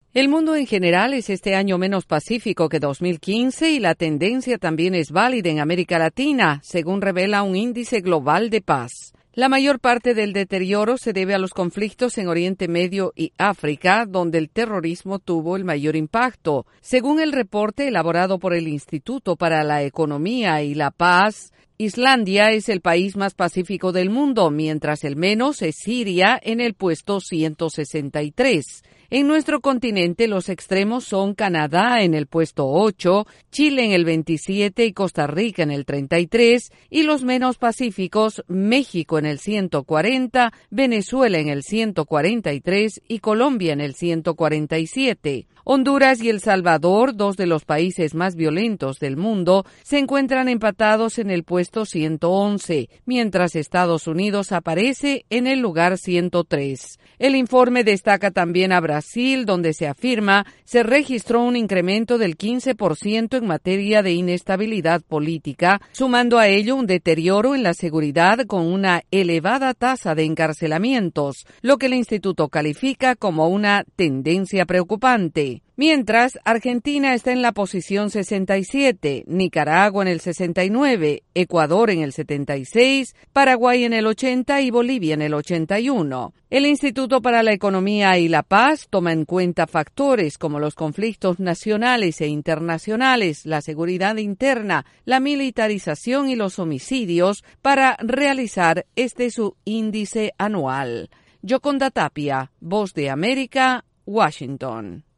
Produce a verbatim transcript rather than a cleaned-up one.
El mundo en general es este año menos pacífico que dos mil quince y la tendencia también es válida en América Latina, según revela un índice global de paz. La mayor parte del deterioro se debe a los conflictos en Oriente Medio y África, donde el terrorismo tuvo el mayor impacto. Según el reporte elaborado por el Instituto para la Economía y la Paz, Islandia es el país más pacífico del mundo, mientras el menos es Siria en el puesto ciento sesenta y tres. En nuestro continente, los extremos son Canadá en el puesto ocho, Chile en el veintisiete y Costa Rica en el treinta y tres, y los menos pacíficos, México en el ciento cuarenta, Venezuela en el ciento cuarenta y tres y Colombia en el ciento cuarenta y siete. Honduras y El Salvador, dos de los países más violentos del mundo, se encuentran empatados en el puesto ciento once, mientras Estados Unidos aparece en el lugar ciento tres. El informe destaca también a Brasil, donde se afirma se registró un incremento del quince por ciento en materia de inestabilidad política, sumando a ello un deterioro en la seguridad con una elevada tasa de encarcelamientos, lo que el instituto califica como una tendencia preocupante. Mientras, Argentina está en la posición sesenta y siete, Nicaragua en el sesenta y nueve, Ecuador en el setenta y seis, Paraguay en el ochenta y Bolivia en el ochenta y uno. El Instituto para la Economía y la Paz toma en cuenta factores como los conflictos nacionales e internacionales, la seguridad interna, la militarización y los homicidios para realizar este su índice anual. Yoconda Tapia, Voz de América, Washington.